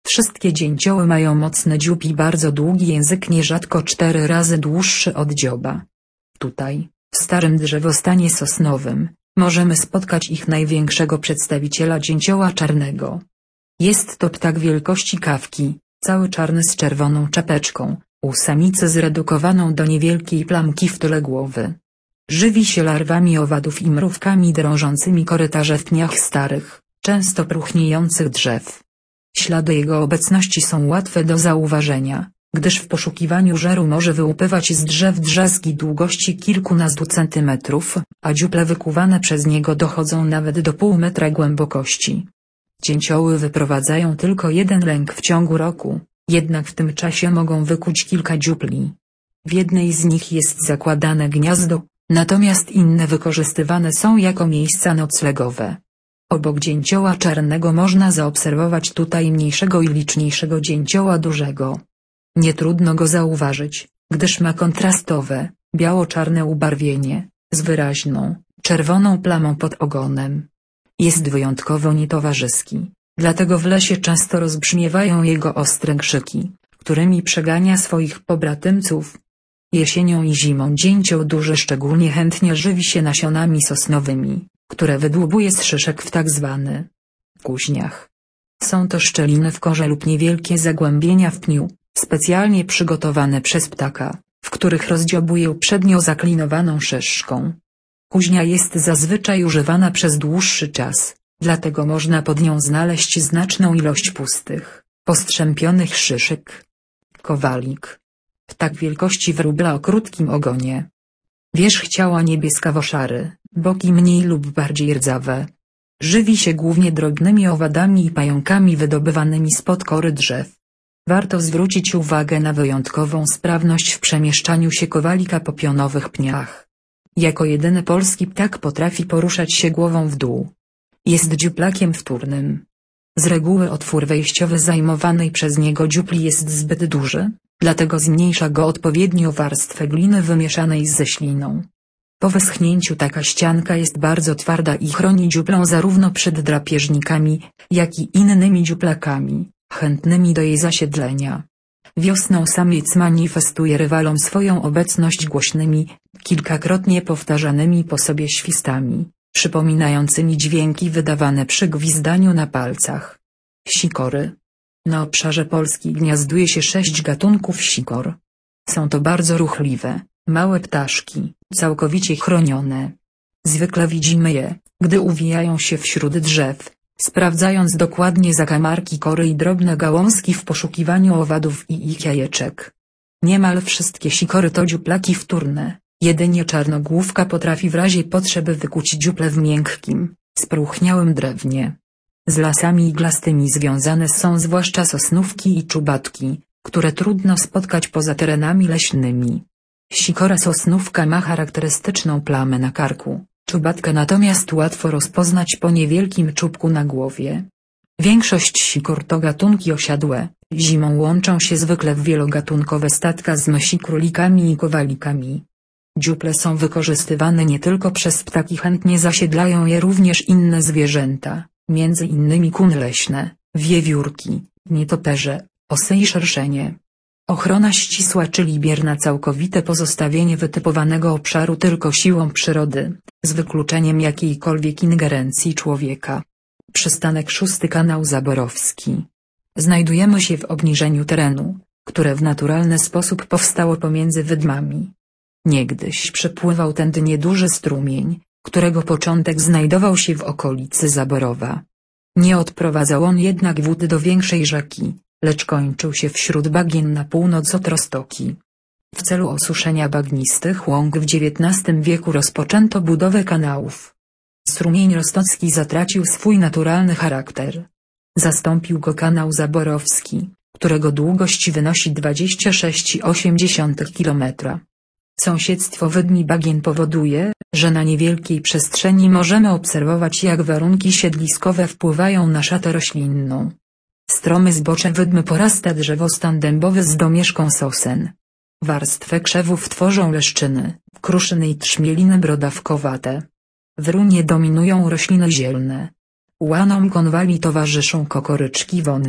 Wszystkie dzięcioły mają mocny dziób i bardzo długi język, nierzadko 4 razy dłuższy od dzioba. Tutaj, w starym drzewostanie sosnowym, możemy spotkać ich największego przedstawiciela dzięcioła czarnego. Jest to ptak wielkości kawki, cały czarny z czerwoną czapeczką, u samicy zredukowaną do niewielkiej plamki w tyle głowy. Żywi się larwami owadów i mrówkami drążącymi korytarze w pniach starych, często próchniejących drzew. Ślady jego obecności są łatwe do zauważenia, gdyż w poszukiwaniu żeru może wyłupywać z drzew drzazgi długości kilkunastu centymetrów, a dziuple wykuwane przez niego dochodzą nawet do pół metra głębokości. Dzięcioły wyprowadzają tylko jeden lęk w ciągu roku, jednak w tym czasie mogą wykuć kilka dziupli. W jednej z nich jest zakładane gniazdo, natomiast inne wykorzystywane są jako miejsca noclegowe. Obok dzięcioła czarnego można zaobserwować tutaj mniejszego i liczniejszego dzięcioła dużego. Nie trudno go zauważyć, gdyż ma kontrastowe, biało-czarne ubarwienie, z wyraźną, czerwoną plamą pod ogonem. Jest wyjątkowo nietowarzyski, dlatego w lesie często rozbrzmiewają jego ostre krzyki, którymi przegania swoich pobratymców. Jesienią i zimą dzięcioł duży szczególnie chętnie żywi się nasionami sosnowymi, które wydłubuje z szyszek w tzw. kuźniach. Są to szczeliny w korze lub niewielkie zagłębienia w pniu, specjalnie przygotowane przez ptaka, w których rozdziobuje uprzednio zaklinowaną szyszką. Kuźnia jest zazwyczaj używana przez dłuższy czas, dlatego można pod nią znaleźć znaczną ilość pustych, postrzępionych szyszek. Kowalik. Ptak wielkości wróbla o krótkim ogonie. Wierzch ciała niebieskawo-szary, boki mniej lub bardziej rdzawe. Żywi się głównie drobnymi owadami i pająkami wydobywanymi spod kory drzew. Warto zwrócić uwagę na wyjątkową sprawność w przemieszczaniu się kowalika po pionowych pniach. Jako jedyny polski ptak potrafi poruszać się głową w dół. Jest dziuplakiem wtórnym. Z reguły otwór wejściowy zajmowanej przez niego dziupli jest zbyt duży, dlatego zmniejsza go odpowiednio warstwę gliny wymieszanej ze śliną. Po wyschnięciu taka ścianka jest bardzo twarda i chroni dziuplę zarówno przed drapieżnikami, jak i innymi dziuplakami, chętnymi do jej zasiedlenia. Wiosną samiec manifestuje rywalom swoją obecność głośnymi, kilkakrotnie powtarzanymi po sobie świstami, przypominającymi dźwięki wydawane przy gwizdaniu na palcach. Sikory. Na obszarze Polski gniazduje się 6 gatunków sikor. Są to bardzo ruchliwe, małe ptaszki, całkowicie chronione. Zwykle widzimy je, gdy uwijają się wśród drzew, sprawdzając dokładnie zakamarki kory i drobne gałązki w poszukiwaniu owadów i ich jajeczek. Niemal wszystkie sikory to dziuplaki wtórne, jedynie czarnogłówka potrafi w razie potrzeby wykuć dziuple w miękkim, spróchniałym drewnie. Z lasami iglastymi związane są zwłaszcza sosnówki i czubatki, które trudno spotkać poza terenami leśnymi. Sikora sosnówka ma charakterystyczną plamę na karku, czubatka natomiast łatwo rozpoznać po niewielkim czubku na głowie. Większość sikor to gatunki osiadłe, zimą łączą się zwykle w wielogatunkowe stadka z mysi, królikami i kowalikami. Dziuple są wykorzystywane nie tylko przez ptaki, chętnie zasiedlają je również inne zwierzęta, między innymi kuny leśne, wiewiórki, nietoperze, osy i szerszenie. Ochrona ścisła, czyli bierna całkowite pozostawienie wytypowanego obszaru tylko siłą przyrody, z wykluczeniem jakiejkolwiek ingerencji człowieka. Przystanek 6. Kanał Zaborowski. Znajdujemy się w obniżeniu terenu, które w naturalny sposób powstało pomiędzy wydmami. Niegdyś przepływał tędy nieduży strumień, którego początek znajdował się w okolicy Zaborowa. Nie odprowadzał on jednak wód do większej rzeki, lecz kończył się wśród bagien na północ od Roztoki. W celu osuszenia bagnistych łąk w XIX wieku rozpoczęto budowę kanałów. Strumień Roztocki zatracił swój naturalny charakter. Zastąpił go kanał Zaborowski, którego długość wynosi 26,8 km. Sąsiedztwo wydm i bagien powoduje, że na niewielkiej przestrzeni możemy obserwować, jak warunki siedliskowe wpływają na szatę roślinną. Stromy zbocze wydmy porasta drzewostan dębowy z domieszką sosen. Warstwę krzewów tworzą leszczyny, kruszyny i trzmieliny brodawkowate. W runie dominują rośliny zielne. Łanom konwali towarzyszą kokoryczki wonne,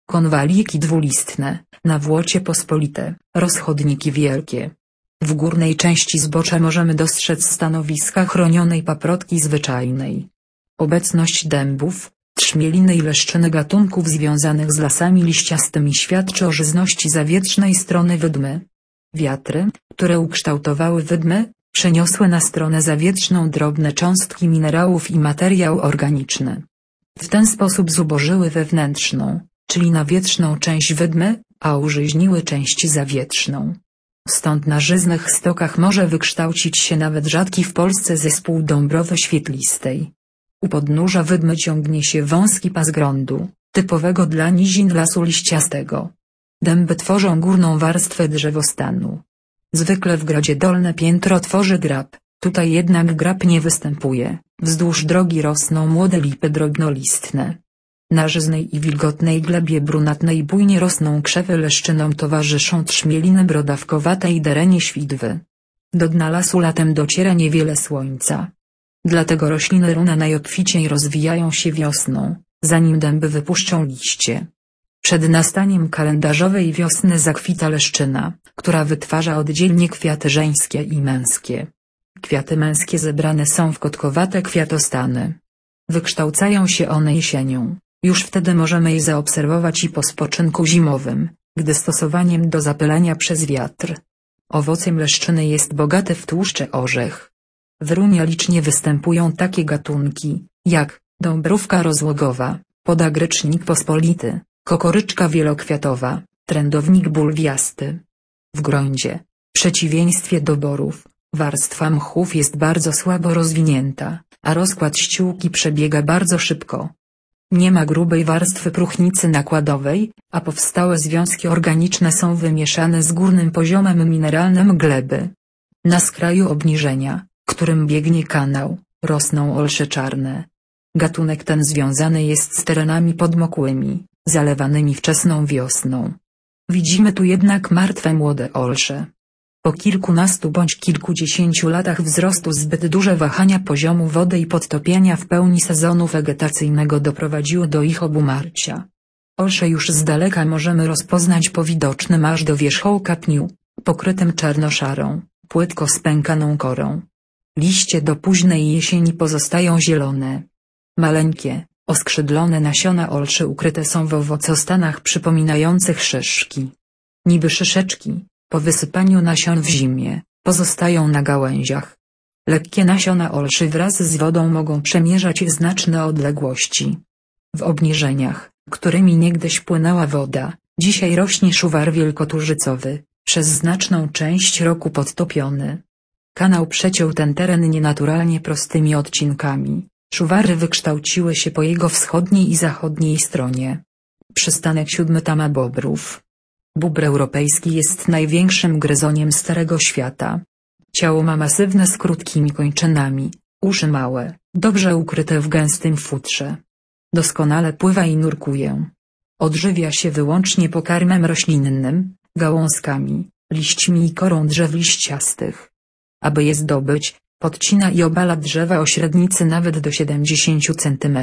konwaliki dwulistne, nawłocie pospolite, rozchodniki wielkie. W górnej części zbocza możemy dostrzec stanowiska chronionej paprotki zwyczajnej. Obecność dębów, trzmieliny i leszczyny gatunków związanych z lasami liściastymi świadczy o żyzności zawietrznej strony wydmy. Wiatry, które ukształtowały wydmę, przeniosły na stronę zawietrzną drobne cząstki minerałów i materiał organiczny. W ten sposób zubożyły wewnętrzną, czyli nawietrzną część wydmy, a użyźniły część zawietrzną. Stąd na żyznych stokach może wykształcić się nawet rzadki w Polsce zespół dąbrowy świetlistej. U podnóża wydmy ciągnie się wąski pas gruntu, typowego dla nizin lasu liściastego. Dęby tworzą górną warstwę drzewostanu. Zwykle w gradzie dolne piętro tworzy grab, tutaj jednak grab nie występuje, wzdłuż drogi rosną młode lipy drobnolistne. Na żyznej i wilgotnej glebie brunatnej bujnie rosną krzewy, leszczynom towarzyszą trzmieliny brodawkowate i derenie świdwy. Do dna lasu latem dociera niewiele słońca. Dlatego rośliny runa najobficiej rozwijają się wiosną, zanim dęby wypuszczą liście. Przed nastaniem kalendarzowej wiosny zakwita leszczyna, która wytwarza oddzielnie kwiaty żeńskie i męskie. Kwiaty męskie zebrane są w kotkowate kwiatostany. Wykształcają się one jesienią, już wtedy możemy je zaobserwować i po spoczynku zimowym, gdy stosowaniem do zapylenia przez wiatr. Owocem leszczyny jest bogaty w tłuszcze orzech. W runie licznie występują takie gatunki, jak dąbrówka rozłogowa, podagrycznik pospolity, kokoryczka wielokwiatowa, trędownik bulwiasty. W gruncie, w przeciwieństwie do borów, warstwa mchów jest bardzo słabo rozwinięta, a rozkład ściółki przebiega bardzo szybko. Nie ma grubej warstwy próchnicy nakładowej, a powstałe związki organiczne są wymieszane z górnym poziomem mineralnym gleby. Na skraju obniżenia, którym biegnie kanał, rosną olsze czarne. Gatunek ten związany jest z terenami podmokłymi, zalewanymi wczesną wiosną. Widzimy tu jednak martwe młode olsze. Po kilkunastu bądź kilkudziesięciu latach wzrostu zbyt duże wahania poziomu wody i podtopienia w pełni sezonu wegetacyjnego doprowadziły do ich obumarcia. Olsze już z daleka możemy rozpoznać po widocznym aż do wierzchołka pniu, pokrytym czarno-szarą, płytko spękaną korą. Liście do późnej jesieni pozostają zielone. Maleńkie, oskrzydlone nasiona olszy ukryte są w owocostanach przypominających szyszki. Niby szyszeczki, po wysypaniu nasion w zimie, pozostają na gałęziach. Lekkie nasiona olszy wraz z wodą mogą przemierzać znaczne odległości. W obniżeniach, którymi niegdyś płynęła woda, dzisiaj rośnie szuwar wielkoturzycowy, przez znaczną część roku podtopiony. Kanał przeciął ten teren nienaturalnie prostymi odcinkami. Szuwary wykształciły się po jego wschodniej i zachodniej stronie. Przystanek 7 Tama Bobrów. Bóbr europejski jest największym gryzoniem Starego Świata. Ciało ma masywne z krótkimi kończynami, uszy małe, dobrze ukryte w gęstym futrze. Doskonale pływa i nurkuje. Odżywia się wyłącznie pokarmem roślinnym, gałązkami, liśćmi i korą drzew liściastych. Aby je zdobyć, podcina i obala drzewa o średnicy nawet do 70 cm.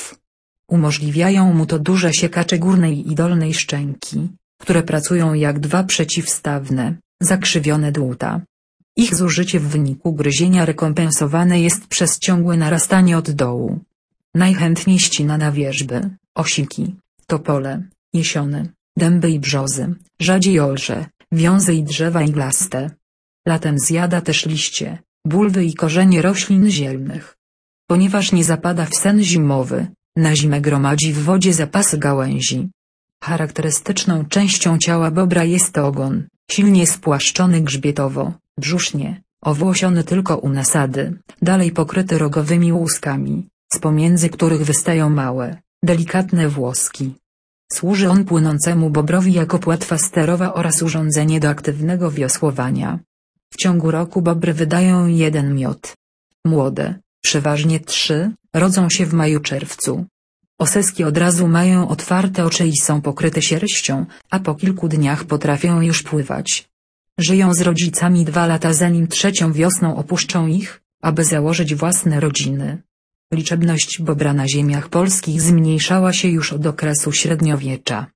Umożliwiają mu to duże siekacze górnej i dolnej szczęki, które pracują jak dwa przeciwstawne, zakrzywione dłuta. Ich zużycie w wyniku gryzienia rekompensowane jest przez ciągłe narastanie od dołu. Najchętniej ścina na wierzby, osiki, topole, jesiony, dęby i brzozy, rzadziej olsze, wiązy i drzewa iglaste. Latem zjada też liście, bulwy i korzenie roślin zielnych. Ponieważ nie zapada w sen zimowy, na zimę gromadzi w wodzie zapasy gałęzi. Charakterystyczną częścią ciała bobra jest ogon, silnie spłaszczony grzbietowo, brzusznie, owłosiony tylko u nasady, dalej pokryty rogowymi łuskami, z pomiędzy których wystają małe, delikatne włoski. Służy on płynącemu bobrowi jako płetwa sterowa oraz urządzenie do aktywnego wiosłowania. W ciągu roku bobry wydają jeden miod. Młode, przeważnie 3, rodzą się w maju-czerwcu. Oseski od razu mają otwarte oczy i są pokryte sierścią, a po kilku dniach potrafią już pływać. Żyją z rodzicami 2 lata zanim trzecią wiosną opuszczą ich, aby założyć własne rodziny. Liczebność bobra na ziemiach polskich zmniejszała się już od okresu średniowiecza.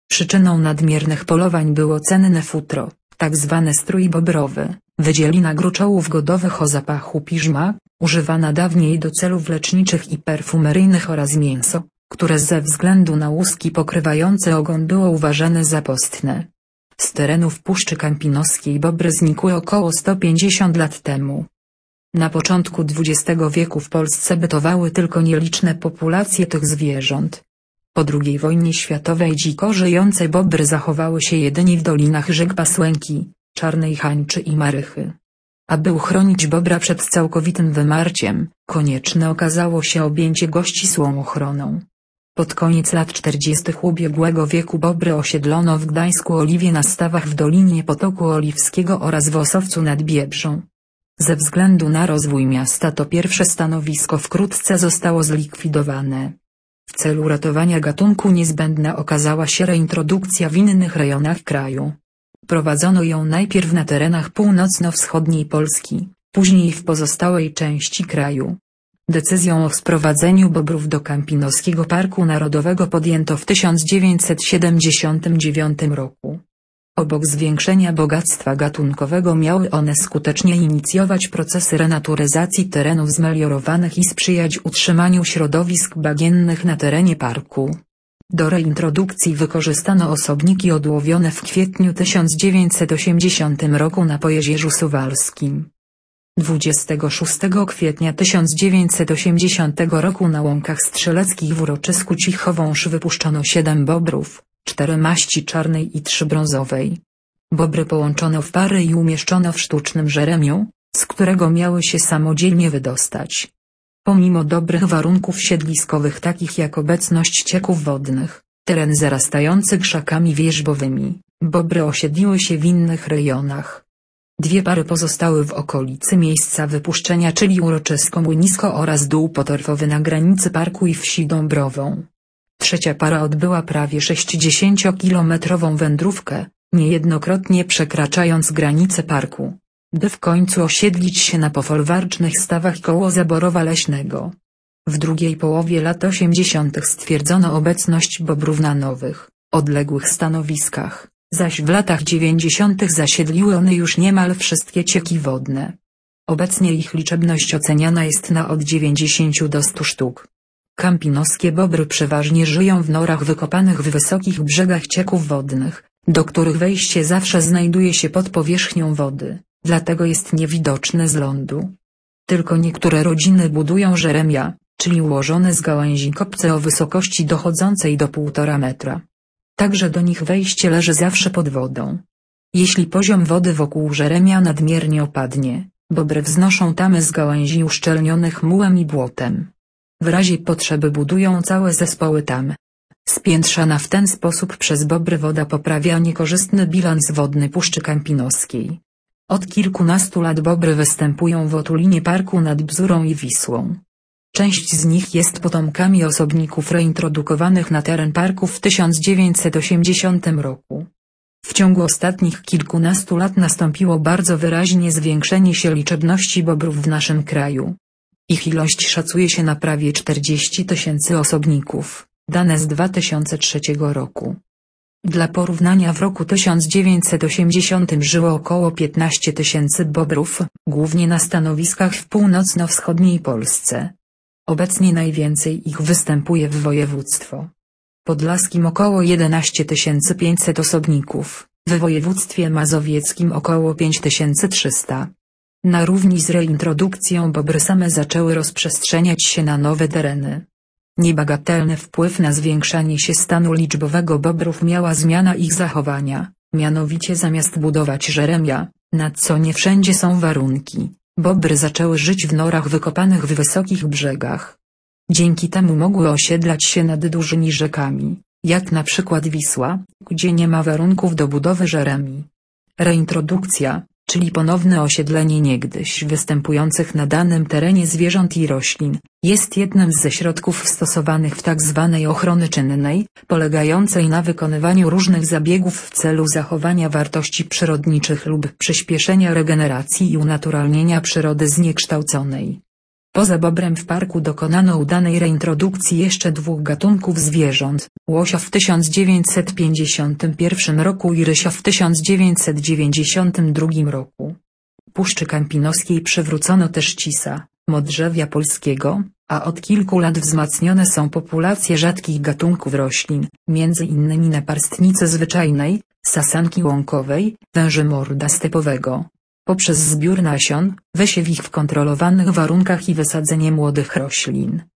Przyczyną nadmiernych polowań było cenne futro, tak zwany strój bobrowy, wydzielina gruczołów godowych o zapachu piżma, używana dawniej do celów leczniczych i perfumeryjnych oraz mięso, które ze względu na łuski pokrywające ogon było uważane za postne. Z terenów Puszczy Kampinoskiej bobry znikły około 150 lat temu. Na początku XX wieku w Polsce bytowały tylko nieliczne populacje tych zwierząt. Po II wojnie światowej dziko żyjące bobry zachowały się jedynie w dolinach rzek Pasłęki, Czarnej Hańczy i Marychy. Aby uchronić bobra przed całkowitym wymarciem, konieczne okazało się objęcie go ścisłą ochroną. Pod koniec lat 40. ubiegłego wieku bobry osiedlono w Gdańsku Oliwie na stawach w Dolinie Potoku Oliwskiego oraz w Osowcu nad Biebrzą. Ze względu na rozwój miasta to pierwsze stanowisko wkrótce zostało zlikwidowane. W celu ratowania gatunku niezbędna okazała się reintrodukcja w innych rejonach kraju. Prowadzono ją najpierw na terenach północno-wschodniej Polski, później w pozostałej części kraju. Decyzją o sprowadzeniu bobrów do Kampinoskiego Parku Narodowego podjęto w 1979 roku. Obok zwiększenia bogactwa gatunkowego miały one skutecznie inicjować procesy renaturyzacji terenów zmeliorowanych i sprzyjać utrzymaniu środowisk bagiennych na terenie parku. Do reintrodukcji wykorzystano osobniki odłowione w kwietniu 1980 roku na Pojezierzu Suwalskim. 26 kwietnia 1980 roku na Łąkach Strzeleckich w uroczysku Cichowąż wypuszczono 7 bobrów, 4 maści czarnej i 3 brązowej. Bobry połączono w pary i umieszczono w sztucznym żeremiu, z którego miały się samodzielnie wydostać. Pomimo dobrych warunków siedliskowych takich jak obecność cieków wodnych, teren zarastający krzakami wierzbowymi, bobry osiedliły się w innych rejonach. 2 pary pozostały w okolicy miejsca wypuszczenia, czyli uroczysko Młynisko oraz Dół Potorfowy na granicy parku i wsi Dąbrową. 3. para odbyła prawie 60-kilometrową wędrówkę, niejednokrotnie przekraczając granice parku, by w końcu osiedlić się na pofolwarcznych stawach koło Zaborowa Leśnego. W drugiej połowie lat 80. stwierdzono obecność bobrów na nowych, odległych stanowiskach, zaś w latach 90. zasiedliły one już niemal wszystkie cieki wodne. Obecnie ich liczebność oceniana jest na od 90 do 100 sztuk. Kampinoskie bobry przeważnie żyją w norach wykopanych w wysokich brzegach cieków wodnych, do których wejście zawsze znajduje się pod powierzchnią wody, dlatego jest niewidoczne z lądu. Tylko niektóre rodziny budują żeremia, czyli ułożone z gałęzi kopce o wysokości dochodzącej do 1,5 metra. Także do nich wejście leży zawsze pod wodą. Jeśli poziom wody wokół żeremia nadmiernie opadnie, bobry wznoszą tamy z gałęzi uszczelnionych mułem i błotem. W razie potrzeby budują całe zespoły tam. Spiętrzana w ten sposób przez bobry woda poprawia niekorzystny bilans wodny Puszczy Kampinoskiej. Od kilkunastu lat bobry występują w otulinie parku nad Bzurą i Wisłą. Część z nich jest potomkami osobników reintrodukowanych na teren parku w 1980 roku. W ciągu ostatnich kilkunastu lat nastąpiło bardzo wyraźnie zwiększenie się liczebności bobrów w naszym kraju. Ich ilość szacuje się na prawie 40 000 osobników, dane z 2003 roku. Dla porównania w roku 1980 żyło około 15 000 bobrów, głównie na stanowiskach w północno-wschodniej Polsce. Obecnie najwięcej ich występuje w województwo podlaskim około 11 500 osobników, w województwie mazowieckim około 5300. Na równi z reintrodukcją bobry same zaczęły rozprzestrzeniać się na nowe tereny. Niebagatelny wpływ na zwiększanie się stanu liczbowego bobrów miała zmiana ich zachowania, mianowicie zamiast budować żeremia, na co nie wszędzie są warunki, bobry zaczęły żyć w norach wykopanych w wysokich brzegach. Dzięki temu mogły osiedlać się nad dużymi rzekami, jak na przykład Wisła, gdzie nie ma warunków do budowy żeremi. Reintrodukcja, czyli ponowne osiedlenie niegdyś występujących na danym terenie zwierząt i roślin, jest jednym ze środków stosowanych w tzw. ochrony czynnej, polegającej na wykonywaniu różnych zabiegów w celu zachowania wartości przyrodniczych lub przyspieszenia regeneracji i unaturalnienia przyrody zniekształconej. Poza bobrem w parku dokonano udanej reintrodukcji jeszcze 2 gatunków zwierząt, łosia w 1951 roku i rysia w 1992 roku. Puszczy Kępinoskiej przywrócono też cisa, modrzewia polskiego, a od kilku lat wzmacnione są populacje rzadkich gatunków roślin, m.in. naparstnicy zwyczajnej, sasanki łąkowej, wężomorda stepowego. Poprzez zbiór nasion, wysiew ich w kontrolowanych warunkach i wysadzenie młodych roślin.